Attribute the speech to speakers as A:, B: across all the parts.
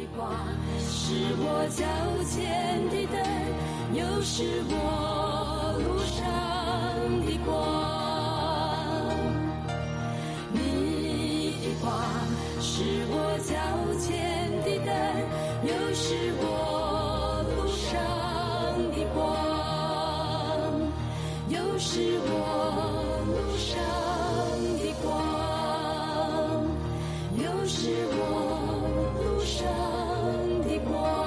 A: 的光是我脚前的灯，又是我路上的光。你的光是我脚前的灯，又是我路上的光，又是我路上的光，又是我路上的光。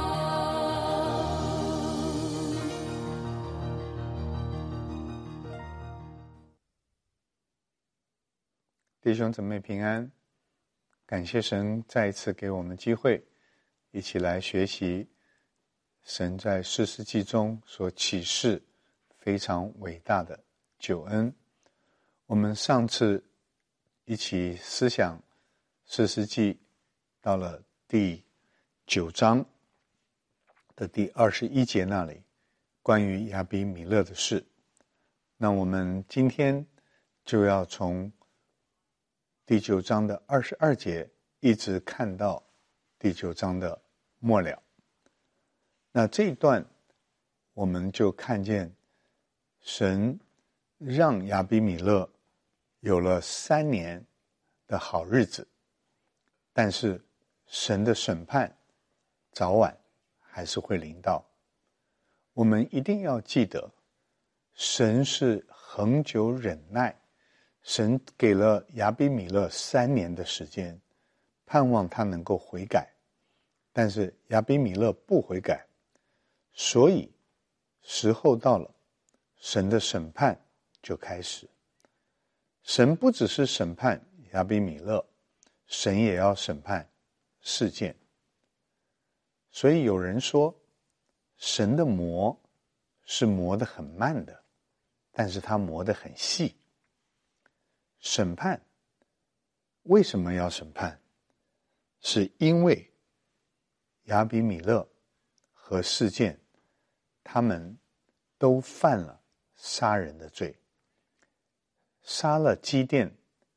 B: 弟兄姊妹平安，感谢神再一次给我们机会，一起来学习神在士师记中所启示非常伟大的救恩。我们上次一起思想士师记到了第9章的第21节那里，关于亚比米勒的事。那我们今天就要从第9章的22节一直看到第9章的末了。那这一段我们就看见神让亚比米勒有了3年的好日子，但是神的审判早晚还是会临到。我们一定要记得，神是恒久忍耐，神给了亚比米勒3年的时间，盼望他能够悔改，但是亚比米勒不悔改，所以时候到了，神的审判就开始。神不只是审判亚比米勒，神也要审判世界。所以有人说，神的磨是磨得很慢的，但是他磨得很细。审判为什么要审判？是因为亚比米勒和示剑他们都犯了杀人的罪，杀了基甸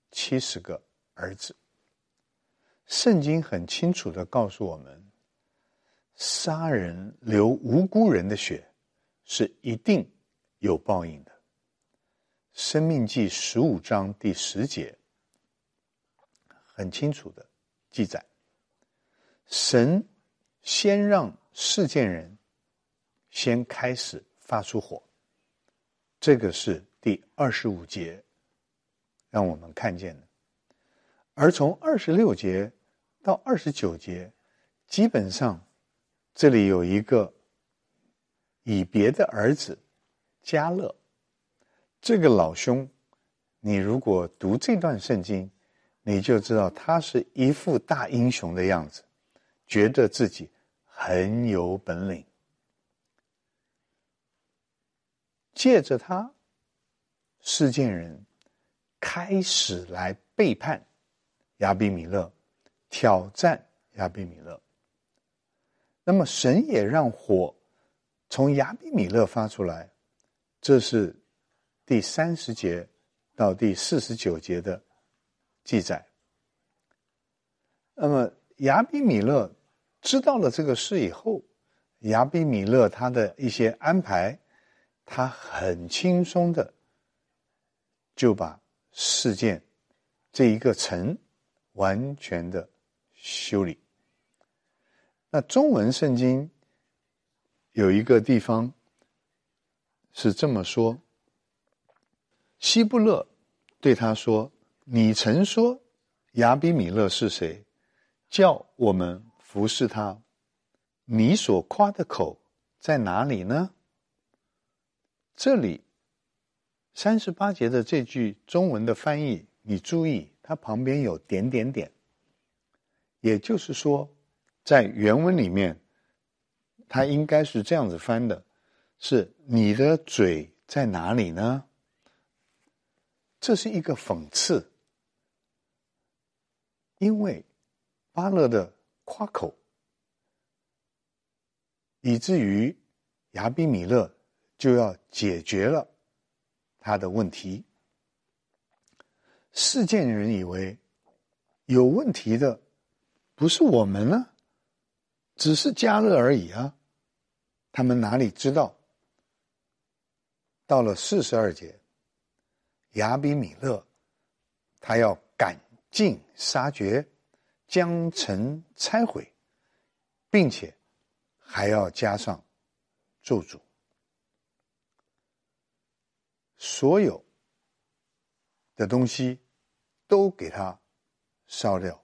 B: 70个儿子。圣经很清楚地告诉我们，杀人流无辜人的血是一定有报应的。申命记15章第10节很清楚的记载，神先让示剑人先开始发出火，这个是第25节让我们看见的。而从26节到29节，基本上这里有一个以别的儿子迦勒，这个老兄，你如果读这段圣经，你就知道他是一副大英雄的样子，觉得自己很有本领。借着他，示剑人开始来背叛亚比米勒，挑战亚比米勒。那么神也让火从亚比米勒发出来，这是第30节到第49节的记载。那么亚比米勒知道了这个事以后，亚比米勒他的一些安排，他很轻松的就把示剑这一个城完全的修理。那中文圣经有一个地方是这么说，希布勒对他说，你曾说亚比米勒是谁，叫我们服侍他，你所夸的口在哪里呢？这里38节的这句中文的翻译，你注意它旁边有点点点，也就是说在原文里面它应该是这样子翻的，是你的嘴在哪里呢？这是一个讽刺，因为巴勒的夸口，以至于亚比米勒就要解决了他的问题。示剑人以为有问题的不是我们呢， 只是加勒而已啊，他们哪里知道？到了42节，亚比米勒他要赶尽杀绝，将城拆毁，并且还要加上咒诅，所有的东西都给他烧掉。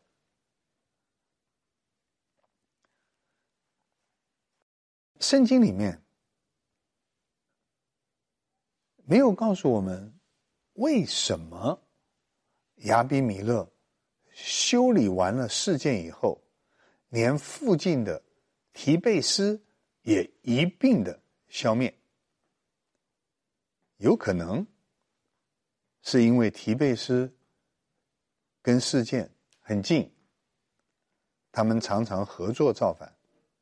B: 圣经里面没有告诉我们为什么亚比米勒修理完了事件以后，连附近的提贝斯也一并的消灭。有可能是因为提贝斯跟事件很近，他们常常合作造反。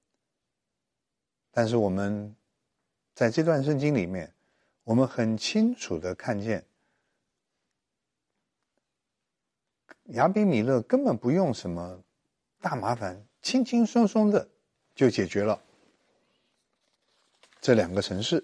B: 但是我们在这段圣经里面，我们很清楚的看见亚比米勒根本不用什么大麻烦，轻轻松松的就解决了这2个城市。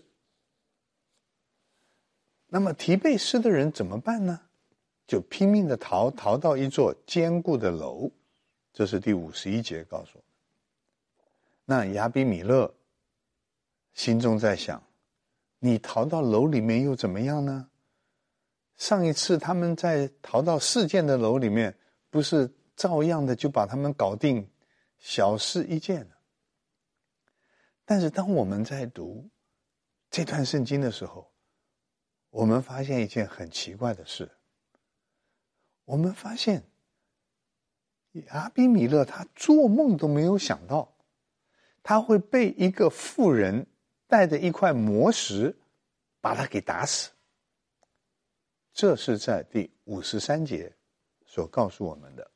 B: 那么提贝斯的人怎么办呢？就拼命的逃到一座坚固的楼，这是第51节告诉我们。那亚比米勒心中在想，你逃到楼里面又怎么样呢？上一次他们在逃到事件的楼里面，不是照样的就把他们搞定，小事一件了。但是当我们在读这段圣经的时候，我们发现一件很奇怪的事。我们发现亚比米勒他做梦都没有想到，他会被一个妇人带着一块磨石把他给打死。这是在第53节所告诉我们的。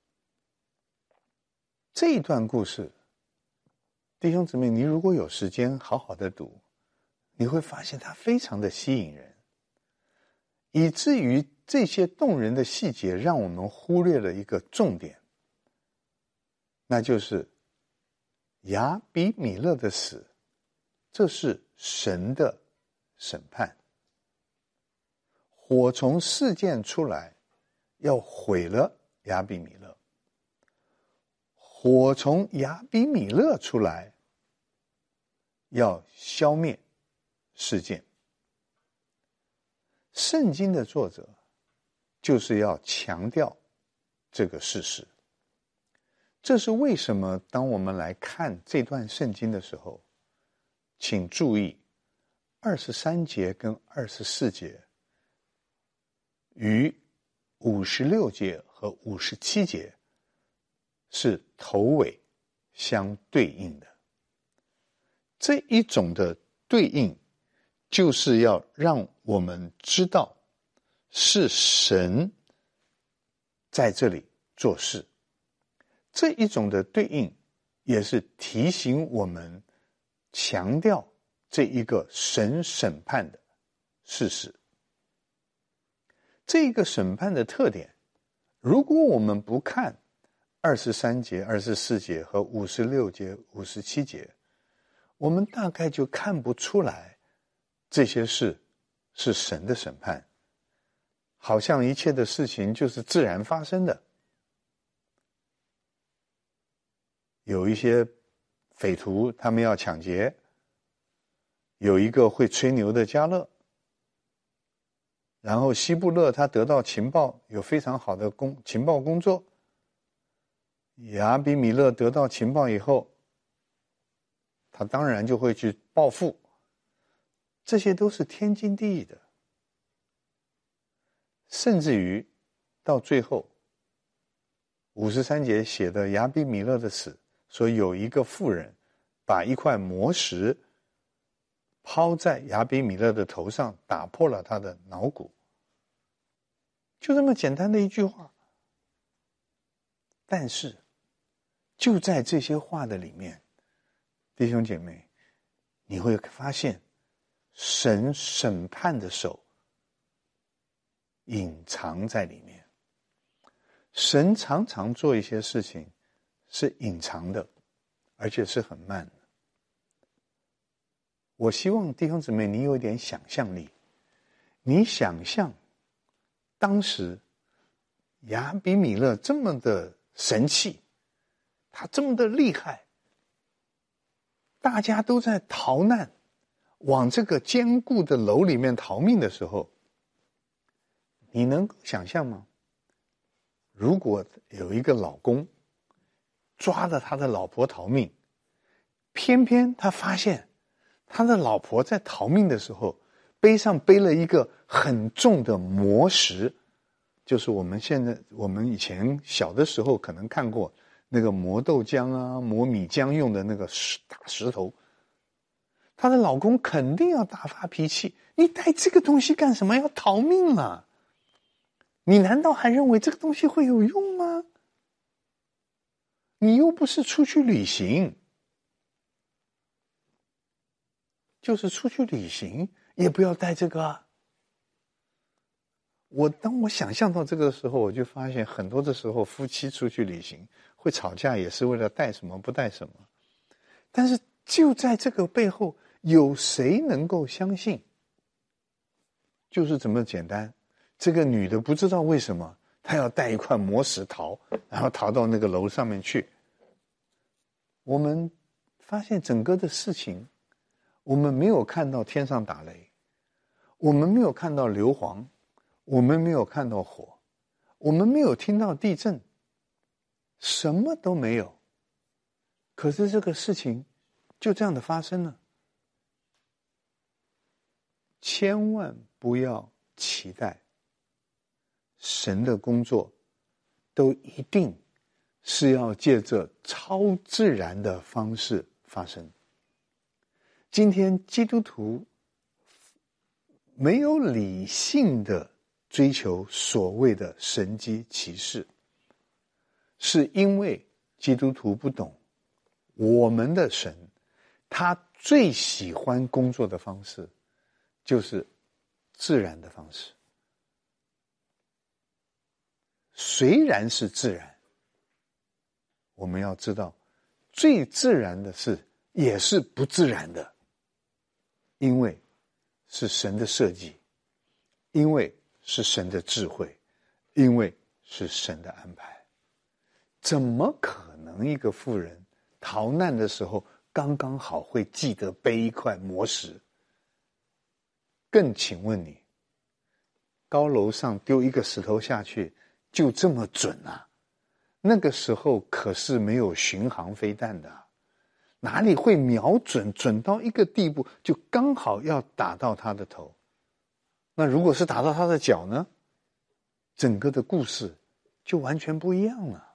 B: 这一段故事，弟兄姊妹，你如果有时间好好的读，你会发现它非常的吸引人，以至于这些动人的细节让我们忽略了一个重点，那就是亚比米勒的死，这是神的审判。火从事件出来，要毁了亚比米勒；火从亚比米勒出来，要消灭事件。圣经的作者就是要强调这个事实。这是为什么当我们来看这段圣经的时候，请注意23节跟24节与56节和57节是头尾相对应的。这一种的对应，就是要让我们知道是神在这里做事。这一种的对应，也是提醒我们强调这一个神审判的事实。这个审判的特点，如果我们不看23节、24节和56节、57节，我们大概就看不出来这些事是神的审判，好像一切的事情就是自然发生的。有一些匪徒他们要抢劫，有一个会吹牛的加勒，然后希布勒他得到情报，有非常好的情报工作。亚比米勒得到情报以后，他当然就会去报复，这些都是天经地义的。甚至于到最后53节写的亚比米勒的死，说有一个妇人把一块磨石抛在亚比米勒的头上，打破了他的脑骨。就这么简单的一句话，但是就在这些话的里面，弟兄姐妹，你会发现神审判的手隐藏在里面。神常常做一些事情是隐藏的， 而且是很慢的。我希望弟兄姊妹你有一点想象力，你想象当时亚比米勒这么的神气，他这么的厉害，大家都在逃难，往这个坚固的楼里面逃命的时候，你能想象吗？如果有一个老公抓着他的老婆逃命，偏偏他发现他的老婆在逃命的时候背上背了一个很重的磨石，就是我们以前小的时候可能看过那个磨豆浆啊磨米浆用的那个大石头，她的老公肯定要大发脾气，你带这个东西干什么？要逃命啊，你难道还认为这个东西会有用吗？你又不是出去旅行，就是出去旅行也不要带这个啊。当我想象到这个的时候，我就发现很多的时候夫妻出去旅行会吵架，也是为了带什么不带什么。但是就在这个背后，有谁能够相信？就是这么简单，这个女的不知道为什么她要带一块磨石逃，然后逃到那个楼上面去。我们发现整个的事情，我们没有看到天上打雷，我们没有看到硫磺，我们没有看到火，我们没有听到地震，什么都没有。可是这个事情就这样的发生了。千万不要期待神的工作都一定是要借着超自然的方式发生。今天基督徒没有理性的追求所谓的神迹奇事，是因为基督徒不懂我们的神，他最喜欢工作的方式就是自然的方式。虽然是自然，我们要知道最自然的事也是不自然的，因为是神的设计，因为是神的智慧，因为是神的安排。怎么可能一个妇人逃难的时候刚刚好会记得背一块磨石？更请问你，高楼上丢一个石头下去就这么准啊？那个时候可是没有巡航飞弹的，哪里会瞄准到一个地步就刚好要打到他的头？那如果是打到他的脚呢？整个的故事就完全不一样了。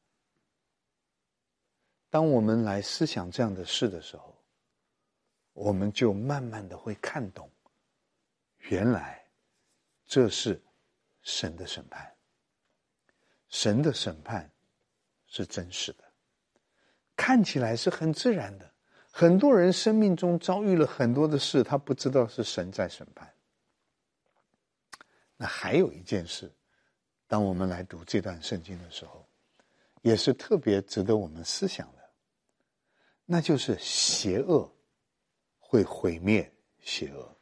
B: 当我们来思想这样的事的时候，我们就慢慢的会看懂，原来这是神的审判。神的审判是真实的，看起来是很自然的。很多人生命中遭遇了很多的事，他不知道是神在审判。那还有一件事，当我们来读这段圣经的时候，也是特别值得我们思想的，那就是邪恶会毁灭邪恶。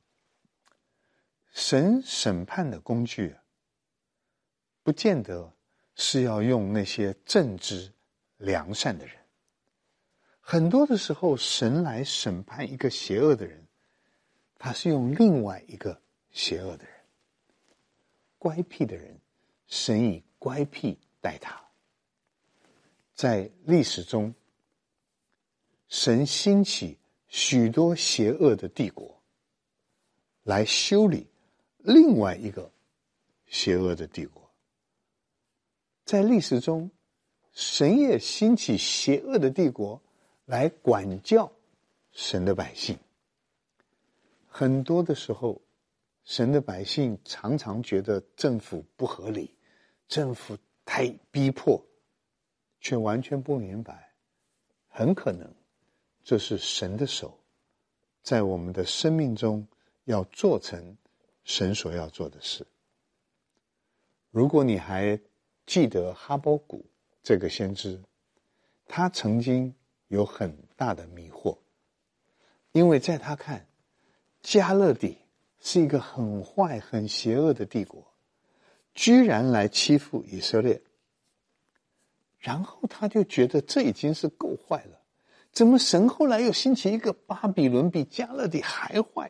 B: 神审判的工具不见得是要用那些正直良善的人，很多的时候神来审判一个邪恶的人，他是用另外一个邪恶的人。乖僻的人，神以乖僻待他。在历史中，神兴起许多邪恶的帝国，来修理另外一个邪恶的帝国。在历史中，神也兴起邪恶的帝国来管教神的百姓。很多的时候，神的百姓常常觉得政府不合理，政府太逼迫，却完全不明白，很可能这是神的手在我们的生命中要做成神所要做的事。如果你还记得哈巴谷这个先知，他曾经有很大的迷惑，因为在他看，迦勒底是一个很坏很邪恶的帝国，居然来欺负以色列。然后他就觉得这已经是够坏了，怎么神后来又兴起一个巴比伦比迦勒底还坏？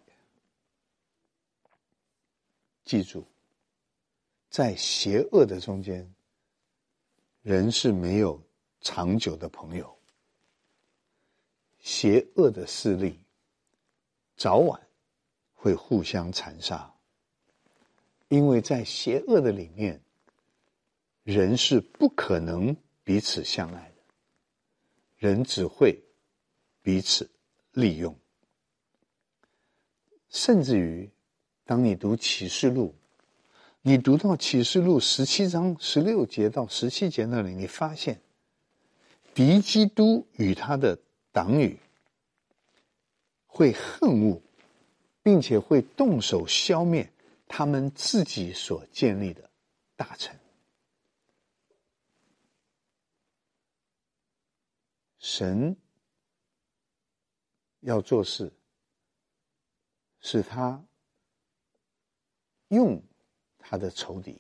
B: 记住，在邪恶的中间，人是没有长久的朋友。邪恶的势力早晚会互相残杀，因为在邪恶的里面，人是不可能彼此相爱的，人只会彼此利用。甚至于当你读启示录，你读到启示录17章16节到17节那里，你发现敌基督与他的党羽会恨恶，并且会动手消灭他们自己所建立的大城。神要做事，是他用他的仇敌，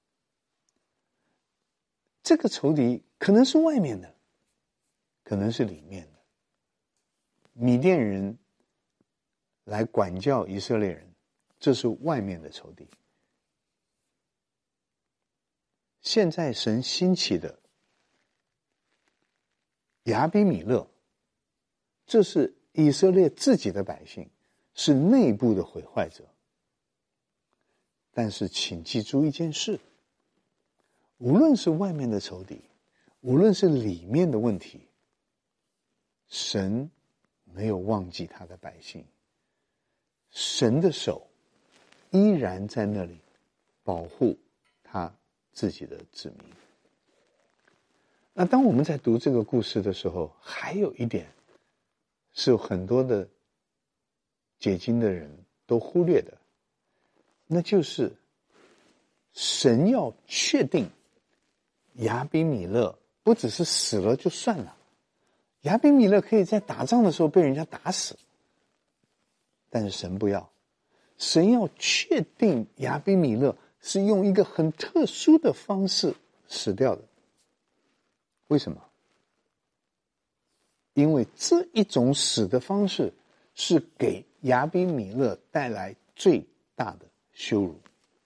B: 这个仇敌可能是外面的，可能是里面的。米甸人来管教以色列人，这是外面的仇敌。现在神兴起的亚比米勒，这是以色列自己的百姓，是内部的毁坏者。但是请记住一件事，无论是外面的仇敌，无论是里面的问题，神没有忘记他的百姓，神的手依然在那里保护他自己的子民。那当我们在读这个故事的时候，还有一点是很多的解经的人都忽略的，那就是神要确定亚比米勒不只是死了就算了，亚比米勒可以在打仗的时候被人家打死，但是神不要，神要确定亚比米勒是用一个很特殊的方式死掉的。为什么？因为这一种死的方式是给亚比米勒带来最大的羞辱。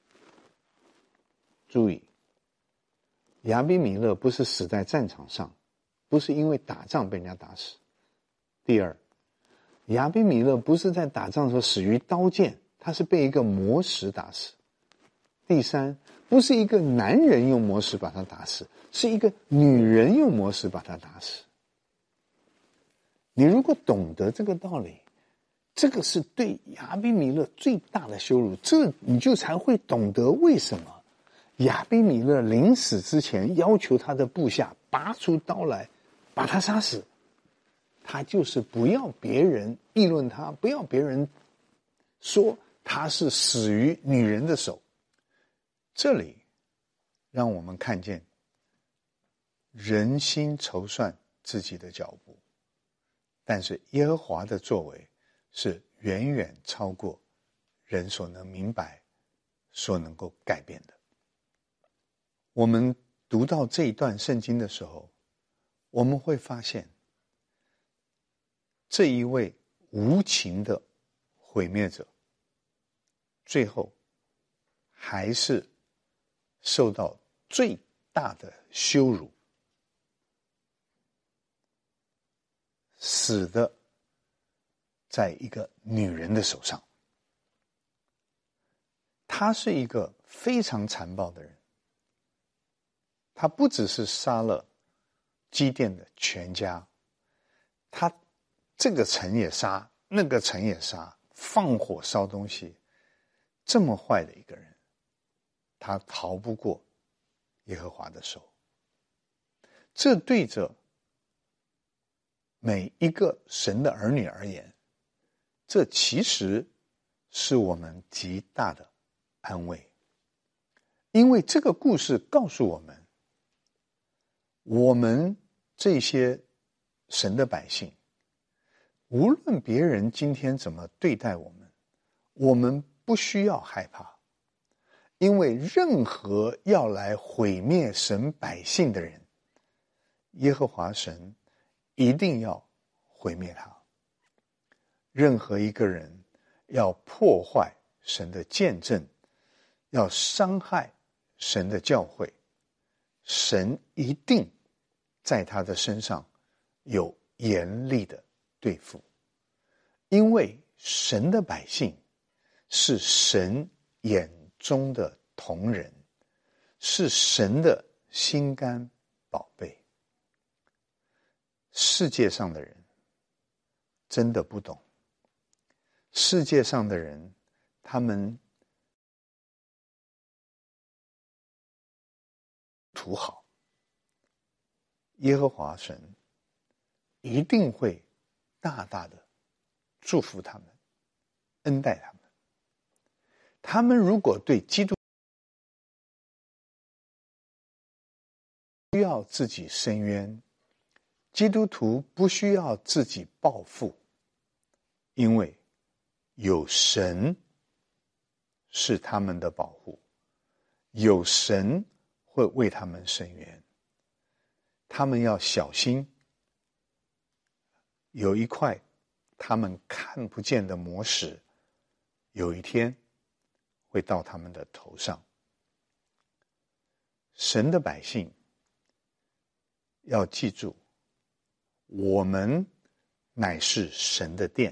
B: 注意，亚比米勒不是死在战场上，不是因为打仗被人家打死。第二，亚比米勒不是在打仗的时候死于刀剑，他是被一个魔石打死。第三，不是一个男人用魔石把他打死，是一个女人用魔石把他打死。你如果懂得这个道理，这个是对亚比米勒最大的羞辱，这你就才会懂得为什么亚比米勒临死之前要求他的部下拔出刀来把他杀死。他就是不要别人议论他，不要别人说他是死于女人的手。这里让我们看见人心筹算自己的脚步，但是耶和华的作为是远远超过人所能明白、所能够改变的。我们读到这一段圣经的时候，我们会发现这一位无情的毁灭者，最后还是受到最大的羞辱，死的在一个女人的手上。他是一个非常残暴的人，他不只是杀了基甸的全家，他这个城也杀，那个城也杀，放火烧东西，这么坏的一个人，他逃不过耶和华的手。这对着每一个神的儿女而言，这其实是我们极大的安慰。因为这个故事告诉我们，我们这些神的百姓，无论别人今天怎么对待我们，我们不需要害怕，因为任何要来毁灭神百姓的人，耶和华神一定要毁灭他。任何一个人要破坏神的见证，要伤害神的教会，神一定在他的身上有严厉的对付。因为神的百姓是神眼中的瞳人，是神的心肝宝贝。世界上的人真的不懂，世界上的人他们图好，耶和华神一定会大大的祝福他们，恩待他们。他们如果对基督需要自己伸冤，基督徒不需要自己报复，因为有神是他们的保护，有神会为他们伸冤。他们要小心，有一块他们看不见的魔石，有一天会到他们的头上。神的百姓要记住，我们乃是神的殿。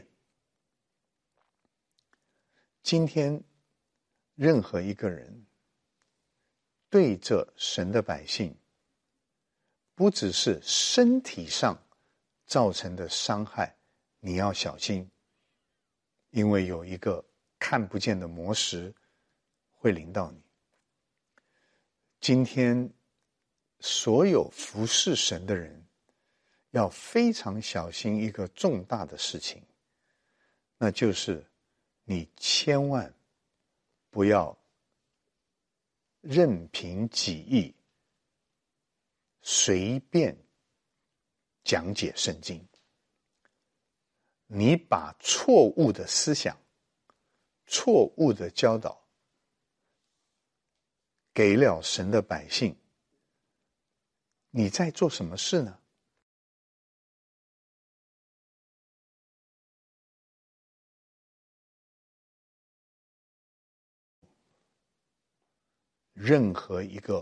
B: 今天任何一个人对着神的百姓，不只是身体上造成的伤害，你要小心，因为有一个看不见的魔石会临到你。今天所有服侍神的人要非常小心一个重大的事情，那就是你千万不要任凭己意随便讲解圣经。你把错误的思想、错误的教导给了神的百姓，你在做什么事呢？任何一个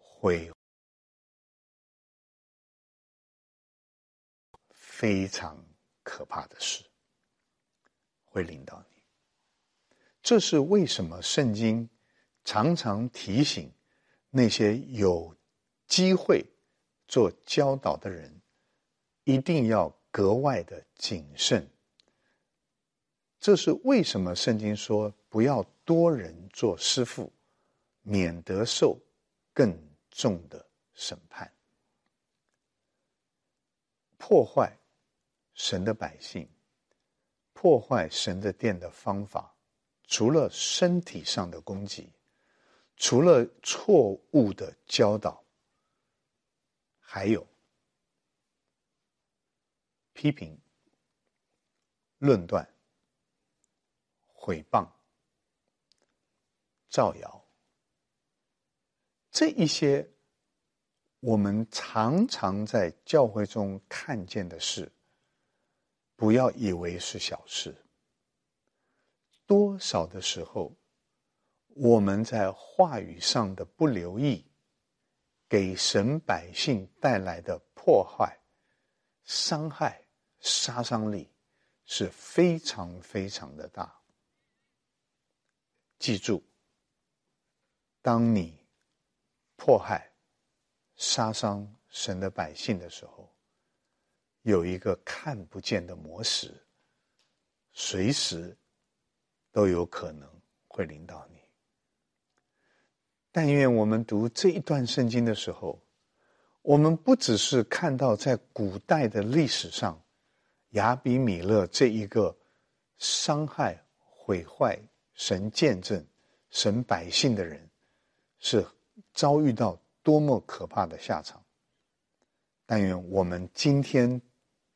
B: 非常可怕的事会临到你。这是为什么圣经常常提醒那些有机会做教导的人，一定要格外的谨慎。这是为什么圣经说不要多人做师傅，免得受更重的审判。破坏神的百姓，破坏神的殿的方法，除了身体上的攻击，除了错误的教导，还有批评、论断、毁谤、造谣，这一些我们常常在教会中看见的事，不要以为是小事。多少的时候，我们在话语上的不留意，给神百姓带来的破坏、伤害、杀伤力是非常非常的大。记住，当你迫害、杀伤神的百姓的时候，有一个看不见的魔石，随时都有可能会临到你。但愿我们读这一段圣经的时候，我们不只是看到在古代的历史上，亚比米勒这一个伤害、毁坏神见证、神百姓的人，是遭遇到多么可怕的下场。但愿我们今天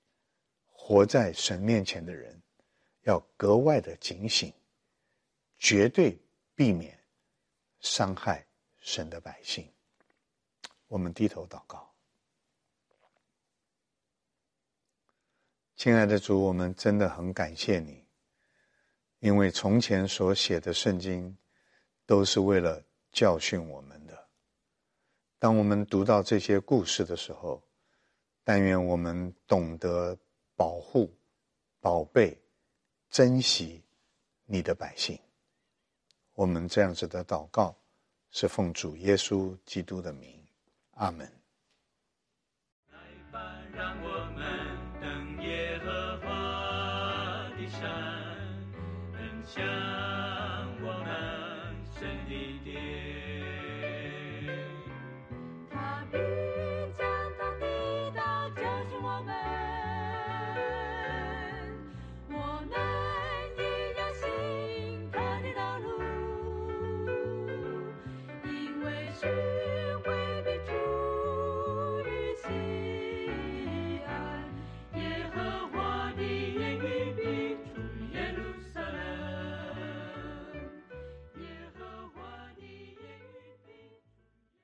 B: 活在神面前的人要格外的警醒，绝对避免伤害神的百姓。我们低头祷告。亲爱的主，我们真的很感谢你，因为从前所写的圣经都是为了教训我们的。当我们读到这些故事的时候，但愿我们懂得保护、宝贝、珍惜你的百姓。我们这样子的祷告是奉主耶稣基督的名，阿们。
C: 来吧，让我们登耶和华的山，奔向我们神的殿。